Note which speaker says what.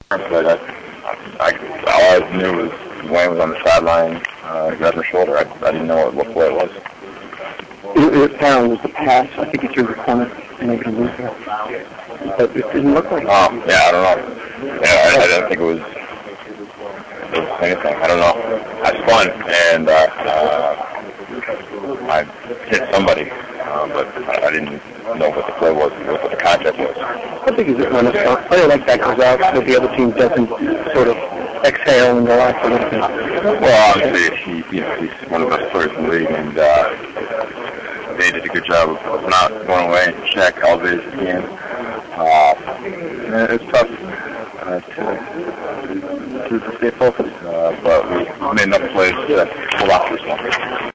Speaker 1: but all I knew was Wayne was on the sideline, grabbed my shoulder. I didn't know what play it was.
Speaker 2: It apparently was the pass. I think he threw the corner and made a move there. But it didn't look like
Speaker 1: Oh, yeah, I don't know. Yeah, I didn't think it was anything. I don't know. I spun, and I hit somebody, but I didn't know what the play was, what the contact was.
Speaker 2: How big is it when a player like that goes out so the other team doesn't sort of exhale and go after him?
Speaker 1: Well, obviously, he's one of the best players in the league, and they did a good job of not going away and check, elevated as he can. It's tough to stay focused, but we made enough plays to hold on to this one.